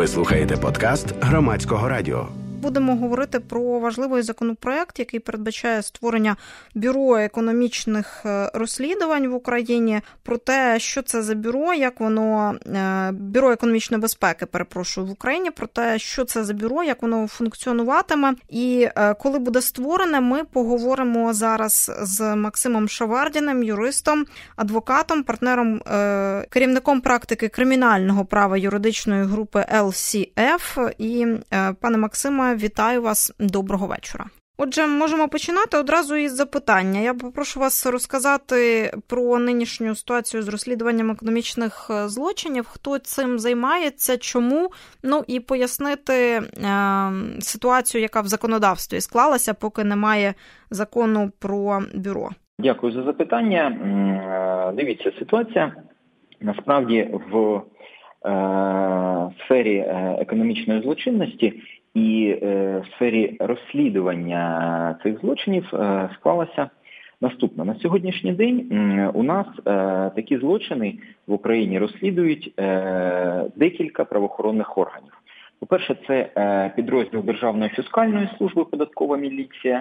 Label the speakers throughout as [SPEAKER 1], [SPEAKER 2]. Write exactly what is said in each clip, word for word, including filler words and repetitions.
[SPEAKER 1] Ви слухаєте подкаст Громадського радіо.
[SPEAKER 2] Будемо говорити про важливий законопроект, який передбачає створення бюро економічних розслідувань в Україні, про те, що це за бюро, як воно, бюро економічної безпеки, перепрошую, в Україні, про те, що це за бюро, як воно функціонуватиме. І коли буде створене, ми поговоримо зараз з Максимом Шавардіним, юристом, адвокатом, партнером, керівником практики кримінального права юридичної групи ел сі еф. І, пане Максиме, вітаю вас. Доброго вечора. Отже, можемо починати одразу із запитання. Я попрошу вас розказати про нинішню ситуацію з розслідуванням економічних злочинів, хто цим займається, чому, ну і пояснити е, ситуацію, яка в законодавстві склалася, поки немає закону про бюро.
[SPEAKER 3] Дякую за запитання. Дивіться, ситуація насправді в е, сфері економічної злочинності і в сфері розслідування цих злочинів склалася наступна. На сьогоднішній день у нас такі злочини в Україні розслідують декілька правоохоронних органів. По-перше, це підрозділ Державної фіскальної служби «Податкова міліція».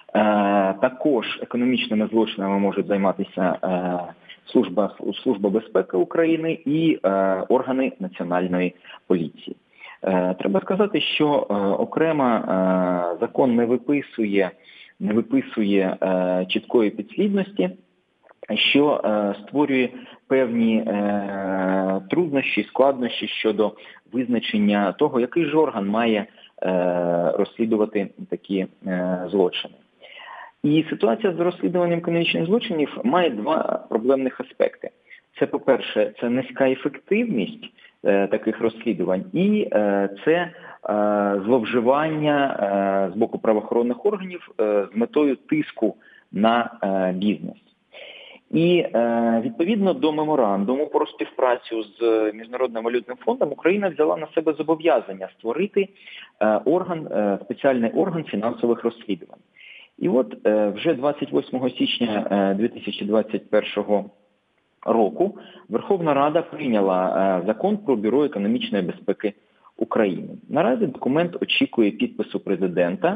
[SPEAKER 3] Також економічними злочинами можуть займатися Служба, Служба безпеки України і органи Національної поліції. Треба сказати, що окремо закон не виписує, не виписує чіткої підслідності, що створює певні труднощі, складнощі щодо визначення того, який ж орган має розслідувати такі злочини. І ситуація з розслідуванням економічних злочинів має два проблемних аспекти. Це, по-перше, це низька ефективність таких розслідувань, і це зловживання з боку правоохоронних органів з метою тиску на бізнес. І відповідно до меморандуму про співпрацю з Міжнародним валютним фондом Україна взяла на себе зобов'язання створити орган, спеціальний орган фінансових розслідувань. І от вже двадцять восьмого січня дві тисячі двадцять першого року Верховна Рада прийняла закон про Бюро економічної безпеки України. Наразі документ очікує підпису президента.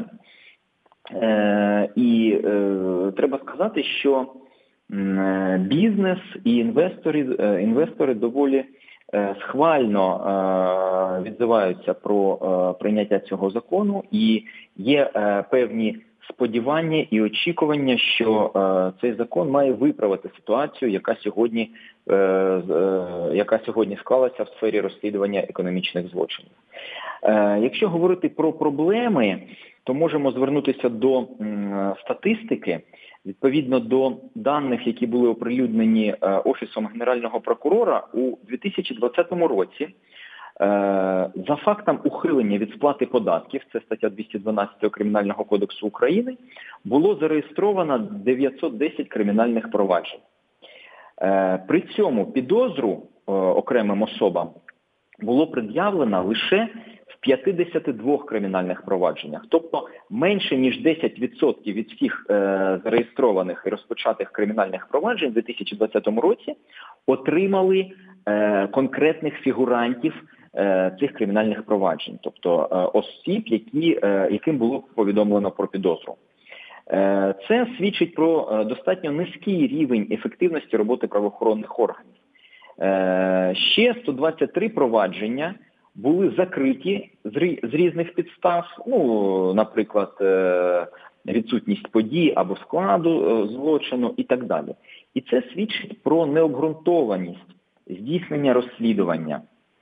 [SPEAKER 3] І треба сказати, що бізнес і інвестори, інвестори доволі схвально відзиваються про прийняття цього закону, і є певні сподівання і очікування, що е, цей закон має виправити ситуацію, яка сьогодні, е, е, яка сьогодні склалася в сфері розслідування економічних злочинів. Е, якщо говорити про проблеми, то можемо звернутися до м, статистики. Відповідно до даних, які були оприлюднені е, Офісом Генерального прокурора, у дві тисячі двадцятому році за фактом ухилення від сплати податків, це стаття двісті дванадцять Кримінального кодексу України, було зареєстровано дев'ятсот десять кримінальних проваджень. При цьому підозру окремим особам було пред'явлено лише в п'ятдесят два кримінальних провадженнях. Тобто менше ніж десять відсотків від всіх зареєстрованих і розпочатих кримінальних проваджень у дві тисячі двадцятому році отримали конкретних фігурантів цих кримінальних проваджень, тобто осіб, які, яким було повідомлено про підозру. Це свідчить про достатньо низький рівень ефективності роботи правоохоронних органів. Ще сто двадцять три провадження були закриті з різних підстав, ну, наприклад, відсутність подій або складу злочину і так далі. І це свідчить про необґрунтованість здійснення розслідування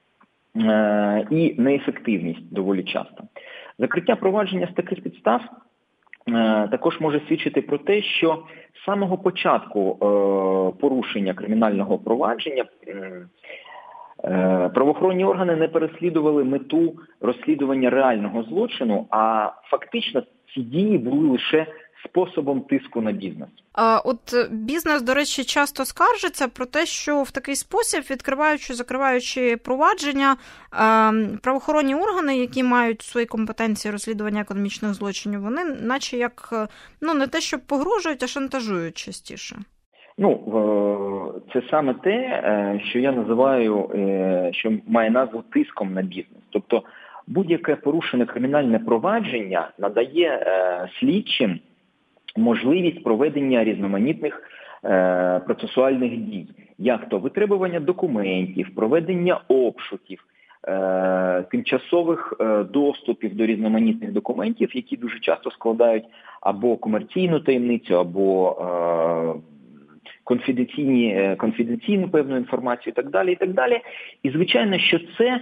[SPEAKER 3] і неефективність доволі часто. Закриття провадження з таких підстав також може свідчити про те, що з самого початку порушення кримінального провадження правоохоронні органи не переслідували мету розслідування реального злочину, а фактично ці дії були лише способом тиску на бізнес.
[SPEAKER 2] А от бізнес, до речі, часто скаржиться про те, що в такий спосіб, відкриваючи, закриваючи провадження, правоохоронні органи, які мають свої компетенції розслідування економічних злочинів, вони наче як, ну, не те, що погрожують, а шантажують частіше.
[SPEAKER 3] Ну, це саме те, що я називаю, що має назву тиском на бізнес. Тобто будь-яке порушене кримінальне провадження надає слідчим можливість проведення різноманітних процесуальних дій, як то витребування документів, проведення обшуків, тимчасових доступів до різноманітних документів, які дуже часто складають або комерційну таємницю, або конфіденційні, конфіденційну певну інформацію і так далі, і так далі. І, звичайно, що це,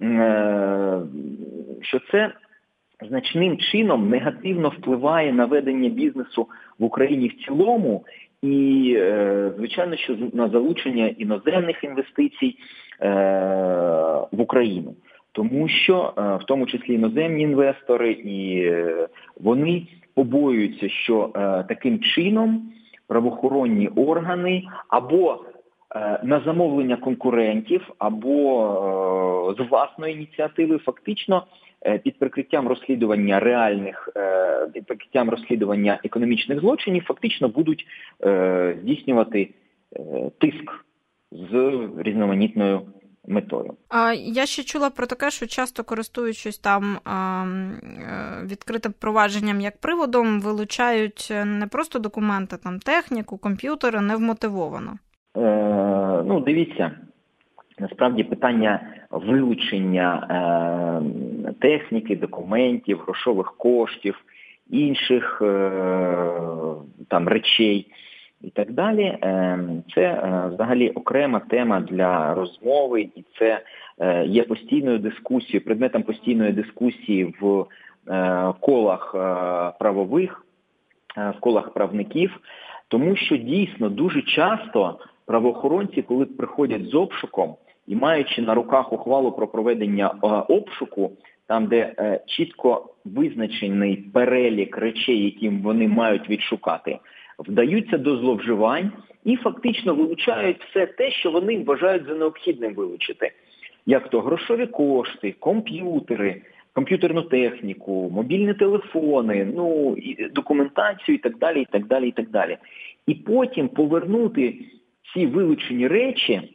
[SPEAKER 3] що це значним чином негативно впливає на ведення бізнесу в Україні в цілому і, звичайно, що на залучення іноземних інвестицій в Україну. Тому що, в тому числі іноземні інвестори, і вони побоюються, що таким чином правоохоронні органи або е, на замовлення конкурентів, або е, з власної ініціативи фактично е, під прикриттям розслідування реальних, е, під прикриттям розслідування економічних злочинів фактично будуть е, здійснювати е, тиск з різноманітною метою.
[SPEAKER 2] А я ще чула про таке, що часто користуючись там відкритим провадженням як приводом, вилучають не просто документи, там техніку, комп'ютери невмотивовано.
[SPEAKER 3] Е, ну, дивіться, насправді питання вилучення е, техніки, документів, грошових коштів, інших е, там речей і так далі, це взагалі окрема тема для розмови, і це є постійною дискусією, предметом постійної дискусії в колах правових, в колах правників, тому що дійсно дуже часто правоохоронці, коли приходять з обшуком і маючи на руках ухвалу про проведення обшуку, там, де чітко визначений перелік речей, які вони мають відшукати, вдаються до зловживань і фактично вилучають все те, що вони вважають за необхідним вилучити. Як то грошові кошти, комп'ютери, комп'ютерну техніку, мобільні телефони, ну, і документацію і так далі, і так далі, і так далі. І потім повернути ці вилучені речі,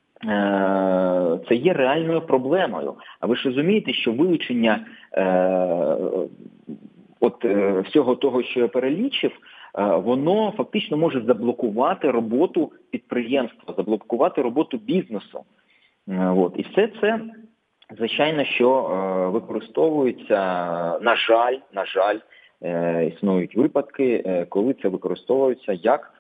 [SPEAKER 3] це є реальною проблемою. А ви ж розумієте, що вилучення от всього того, що я перелічив, воно фактично може заблокувати роботу підприємства, заблокувати роботу бізнесу. От. І все це, звичайно, що використовується, на жаль, на жаль, існують випадки, коли це використовується як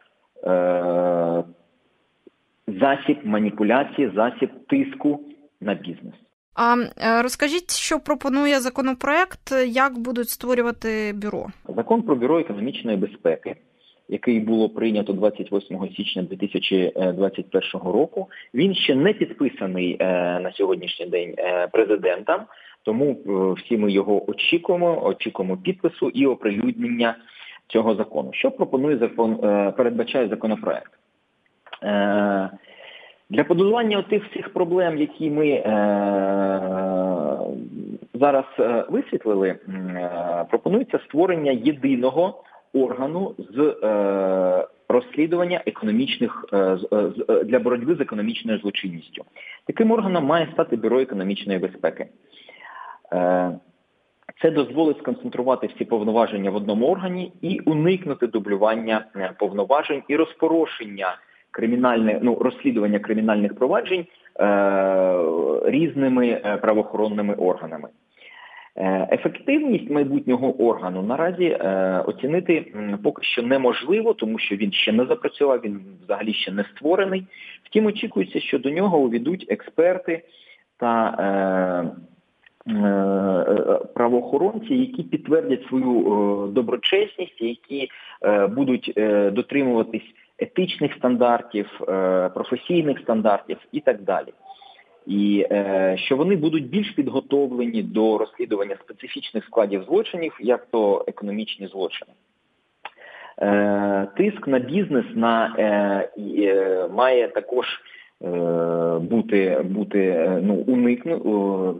[SPEAKER 3] засіб маніпуляції, засіб тиску на бізнес.
[SPEAKER 2] А розкажіть, що пропонує законопроект, як будуть створювати бюро?
[SPEAKER 3] Закон про Бюро економічної безпеки, який було прийнято двадцять восьмого січня дві тисячі двадцять першого року, він ще не підписаний на сьогоднішній день президентом, тому всі ми його очікуємо, очікуємо підпису і оприлюднення цього закону. Що пропонує закон, передбачає законопроект? Для подолання тих всіх проблем, які ми е, зараз е, висвітлили, е, пропонується створення єдиного органу з е, розслідування економічних е, з, для боротьби з економічною злочинністю. Таким органом має стати Бюро економічної безпеки. Е, це дозволить сконцентрувати всі повноваження в одному органі і уникнути дублювання повноважень і розпорошення кримінальне, ну, розслідування кримінальних проваджень е, різними правоохоронними органами. Е, ефективність майбутнього органу наразі е, оцінити поки що неможливо, тому що він ще не запрацював, він взагалі ще не створений. Втім, очікується, що до нього увійдуть експерти та е, е, правоохоронці, які підтвердять свою е, доброчесність, які е, будуть е, дотримуватись етичних стандартів, професійних стандартів і так далі. І е, що вони будуть більш підготовлені до розслідування специфічних складів злочинів, як то економічні злочини. Е, тиск на бізнес на, е, е, має також е, бути, бути ну, уникну,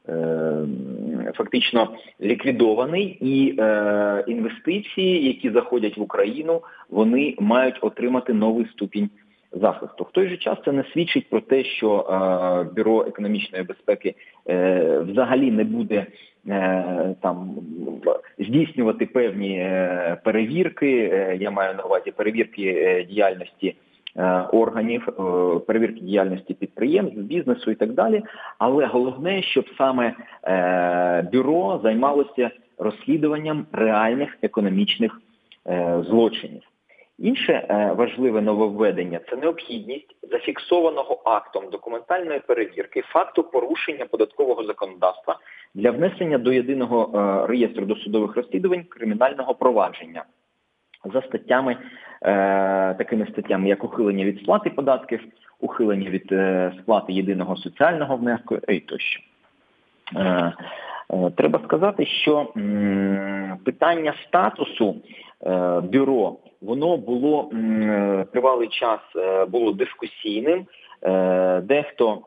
[SPEAKER 3] фактично ліквідований, і е, інвестиції, які заходять в Україну, вони мають отримати новий ступінь захисту. В той же час це не свідчить про те, що е, Бюро економічної безпеки е, взагалі не буде е, там здійснювати певні е, перевірки, е, я маю на увазі перевірки е, діяльності органів, перевірки діяльності підприємств, бізнесу і так далі. Але головне, щоб саме е, бюро займалося розслідуванням реальних економічних е, злочинів. Інше е, важливе нововведення – це необхідність зафіксованого актом документальної перевірки факту порушення податкового законодавства для внесення до єдиного е, реєстру досудових розслідувань кримінального провадження за статтями, е, такими статтями, як ухилення від сплати податків, ухилення від е, сплати єдиного соціального внеску і тощо. Е, е, треба сказати, що м, питання статусу е, бюро, воно було м, тривалий час е, було дискусійним. Е, дехто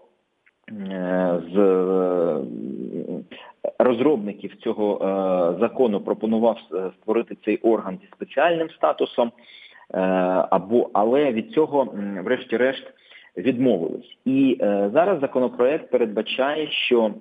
[SPEAKER 3] е, з е, розробників цього е, закону пропонував створити цей орган зі спеціальним статусом, е, або, але від цього, м, врешті-решт, відмовились. І е, зараз законопроект передбачає, що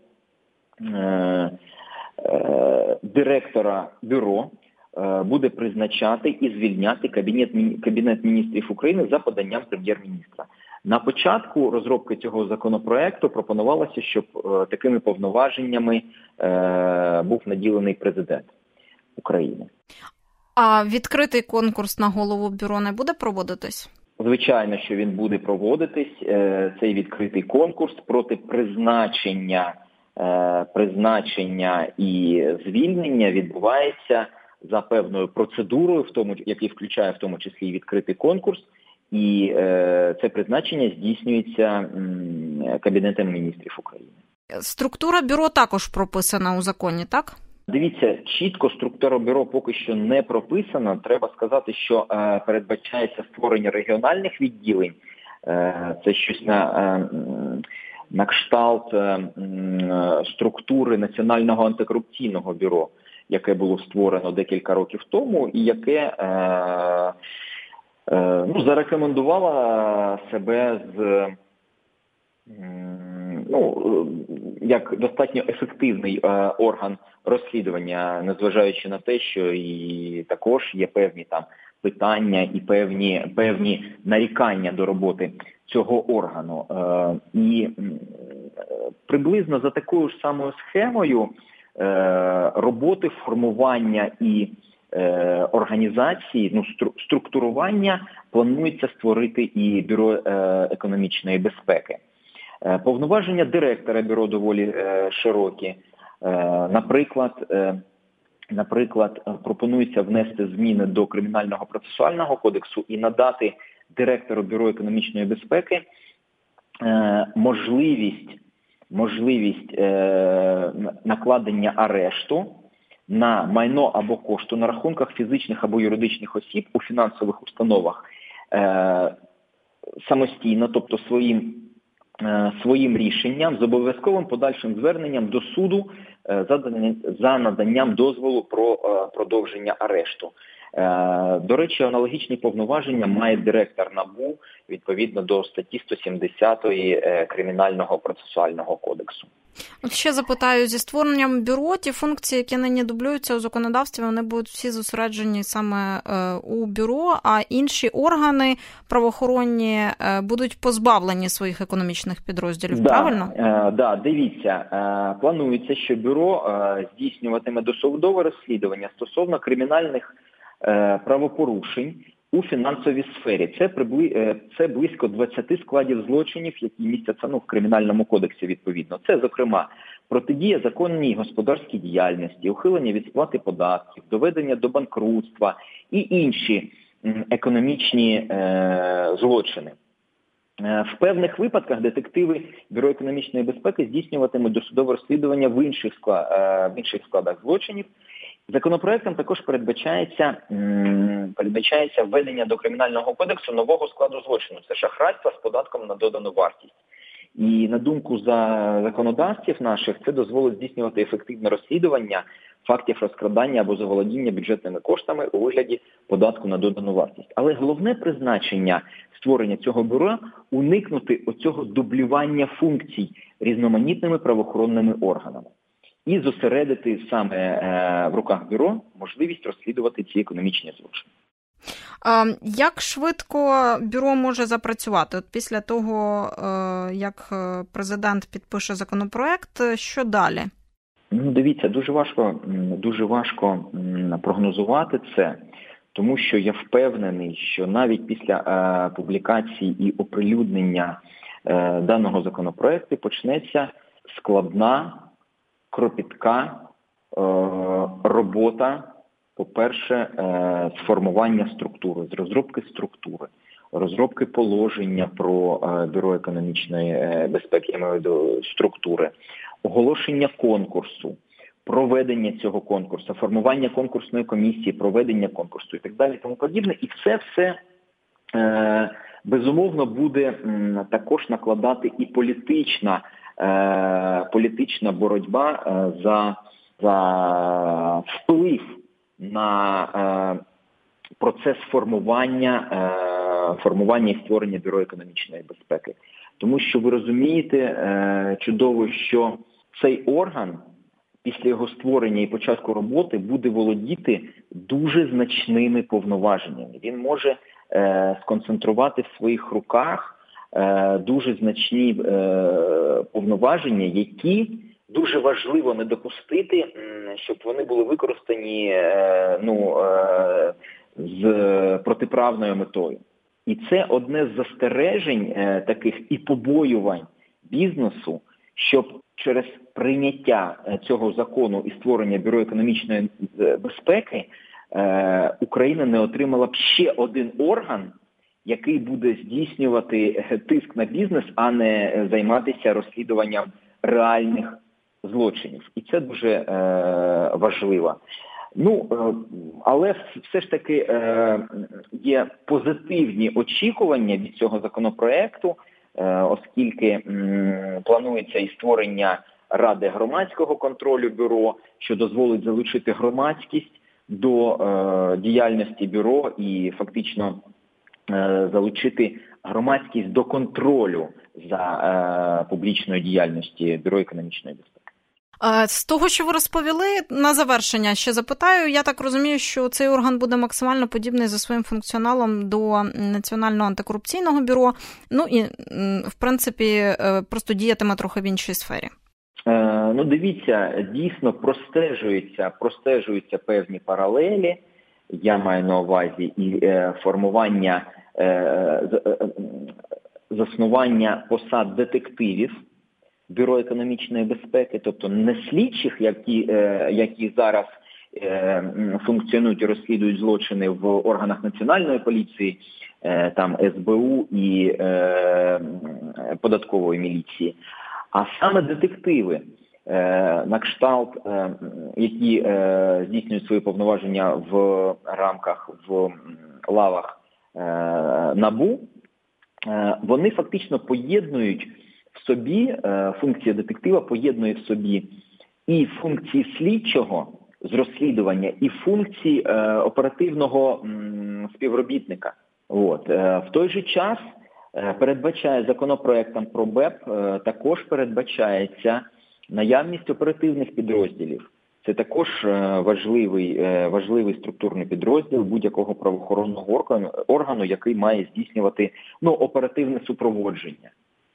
[SPEAKER 3] е, е, директора бюро е, буде призначати і звільняти Кабінет, Кабінет міністрів України за поданням прем'єр-міністра. На початку розробки цього законопроекту пропонувалося, щоб е, такими повноваженнями е, був наділений президент України.
[SPEAKER 2] А відкритий конкурс на голову бюро не буде проводитись?
[SPEAKER 3] Звичайно, що він буде проводитись. Е, цей відкритий конкурс проти призначення, е, призначення і звільнення відбувається за певною процедурою, в тому, який включає в тому числі і відкритий конкурс. І е, це призначення здійснюється м, Кабінетом міністрів України.
[SPEAKER 2] Структура бюро також прописана у законі, так?
[SPEAKER 3] Дивіться, чітко структура бюро поки що не прописана. Треба сказати, що е, передбачається створення регіональних відділень. Е, це щось на, е, на кшталт е, структури Національного антикорупційного бюро, яке було створено декілька років тому і яке е, Ну, зарекомендувала себе з, ну, як достатньо ефективний орган розслідування, незважаючи на те, що і також є певні там питання і певні, певні нарікання до роботи цього органу. І приблизно за такою ж самою схемою роботи, формування і організації, ну, структурування планується створити і Бюро економічної безпеки. Повноваження директора бюро доволі широкі. Наприклад, наприклад, пропонується внести зміни до Кримінального процесуального кодексу і надати директору Бюро економічної безпеки можливість, можливість накладення арешту на майно або кошти на рахунках фізичних або юридичних осіб у фінансових установах е, самостійно, тобто своїм, е, своїм рішенням з обов'язковим подальшим зверненням до суду е, за, за наданням дозволу про е, продовження арешту. Е, до речі, аналогічні повноваження має директор НАБУ відповідно до статті сто сімдесят е, Кримінального процесуального кодексу.
[SPEAKER 2] От ще запитаю, зі створенням бюро ті функції, які нині дублюються у законодавстві, вони будуть всі зосереджені саме е, у бюро, а інші органи правоохоронні е, будуть позбавлені своїх економічних підрозділів,
[SPEAKER 3] да,
[SPEAKER 2] правильно?
[SPEAKER 3] Так, е, да, дивіться, е, планується, що бюро е, здійснюватиме досудове розслідування стосовно кримінальних е, правопорушень у фінансовій сфері. Це, прибли... це близько двадцять складів злочинів, які містяться ну, в Кримінальному кодексі відповідно. Це, зокрема, протидія законній господарській діяльності, ухилення від сплати податків, доведення до банкрутства і інші економічні е... злочини. В певних випадках детективи Бюро економічної безпеки здійснюватимуть досудове розслідування в інших, склад... в інших складах злочинів. Законопроектом також передбачається, передбачається введення до Кримінального кодексу нового складу злочину – це шахрайство з податком на додану вартість. І на думку за законодавців наших, це дозволить здійснювати ефективне розслідування фактів розкрадання або заволодіння бюджетними коштами у вигляді податку на додану вартість. Але головне призначення створення цього бюро – уникнути оцього дублювання функцій різноманітними правоохоронними органами і зосередити саме е, в руках бюро можливість розслідувати ці економічні злочини.
[SPEAKER 2] А як швидко бюро може запрацювати? От після того, як президент підпише законопроект, що далі?
[SPEAKER 3] Ну, дивіться, дуже важко, дуже важко прогнозувати це, тому що я впевнений, що навіть після е, публікації і оприлюднення е, даного законопроекту почнеться складна, кропітка е, робота, по-перше, е, з формування структури, з розробки структури, розробки положення про е, Бюро економічної е, безпеки, я маю в виду структури, оголошення конкурсу, проведення цього конкурсу, формування конкурсної комісії, проведення конкурсу і так далі, тому подібне. І це-все, е, безумовно, буде м, також накладати і політична, е, політична боротьба е, за, за вплив на е, процес формування, е, формування і створення Бюро економічної безпеки. Тому що ви розумієте е, чудово, що цей орган після його створення і початку роботи буде володіти дуже значними повноваженнями. Він може е, сконцентрувати в своїх руках е, дуже значні е, повноваження, які дуже важливо не допустити, щоб вони були використані е, ну, е, з протиправною метою. І це одне з застережень е, таких і побоювань бізнесу, щоб через прийняття цього закону і створення Бюро економічної безпеки е, Україна не отримала б ще один орган, який буде здійснювати тиск на бізнес, а не займатися розслідуванням реальних злочинів. І це дуже е, важливо. Ну, е, але все ж таки е, є позитивні очікування від цього законопроекту, е, оскільки м, планується і створення Ради громадського контролю бюро, що дозволить залучити громадськість до е, діяльності бюро і фактично е, залучити громадськість до контролю за е, публічною діяльністю Бюро економічної безпеки.
[SPEAKER 2] З того, що ви розповіли, на завершення ще запитаю. Я так розумію, що цей орган буде максимально подібний за своїм функціоналом до Національного антикорупційного бюро. Ну і, в принципі, просто діятиме трохи в іншій сфері.
[SPEAKER 3] Е, ну, дивіться, дійсно простежуються, простежуються певні паралелі. Я маю на увазі і е, формування, е, е, заснування посад детективів Бюро економічної безпеки, тобто не слідчих, які, е, які зараз е, функціонують і розслідують злочини в органах національної поліції, е, там ес бе у і е, податкової міліції, а саме детективи, е, на кшталт, е, які е, здійснюють свої повноваження в рамках, в лавах е, НАБУ, е, вони фактично поєднують в собі, е, функція детектива поєднує в собі і функції слідчого з розслідування, і функції е, оперативного м, співробітника. От. Е, в той же час е, передбачає законопроектом про БЕП, е, також передбачається наявність оперативних підрозділів. Це також е, важливий, е, важливий структурний підрозділ будь-якого правоохоронного органу, органу, який має здійснювати ну, оперативне супроводження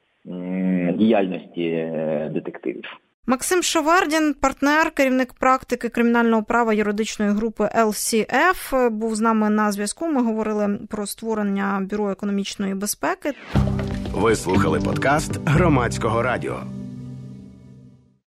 [SPEAKER 3] діяльності детективів.
[SPEAKER 2] Максим Шевардін, партнер, керівник практики кримінального права юридичної групи ел сі еф, був з нами на зв'язку. Ми говорили про створення Бюро економічної безпеки.
[SPEAKER 1] Ви слухали подкаст Громадського радіо.